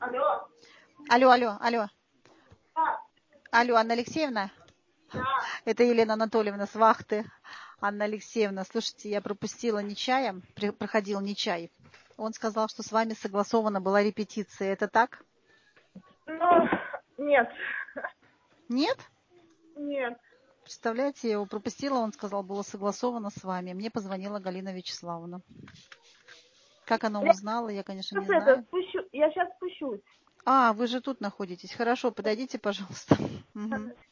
Алло. Алло. Да. Алло, Анна Алексеевна? Да. Это Елена Анатольевна с вахты. Анна Алексеевна, слушайте, я пропустила Нечаем, проходил Нечай. Он сказал, что с вами согласована была репетиция. Это так? Ну, нет. Нет? Нет. Представляете, я его пропустила, он сказал, было согласовано с вами. Мне позвонила Галина Вячеславовна. Как она узнала, я, конечно, не знаю. Я сейчас спущусь. А, вы же тут находитесь. Хорошо, подойдите, пожалуйста. Угу.